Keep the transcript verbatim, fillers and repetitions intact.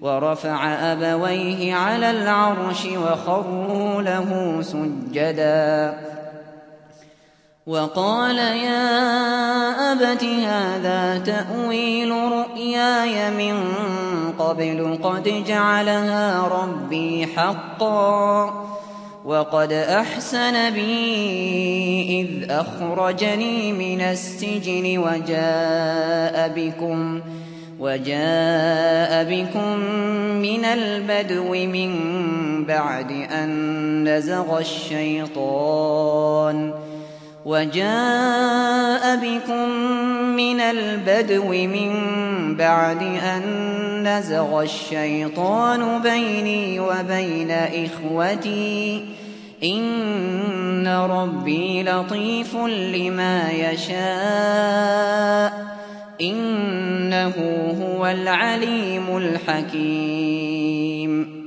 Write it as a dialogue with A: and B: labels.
A: ورفع أبويه على العرش وخروا له سجدا وقال يا أبت هذا تأويل رؤياي من قبل قد جعلها ربي حقا وقد أحسن بي إذ أخرجني من السجن وجاء بكم وجاء بكم من البدو من بعد أن نزغ الشيطان وجاء بكم من البدو من بعد أن نزغ الشيطان بيني وبين إخوتي إن ربي لطيف لما يشاء إنه هو العليم الحكيم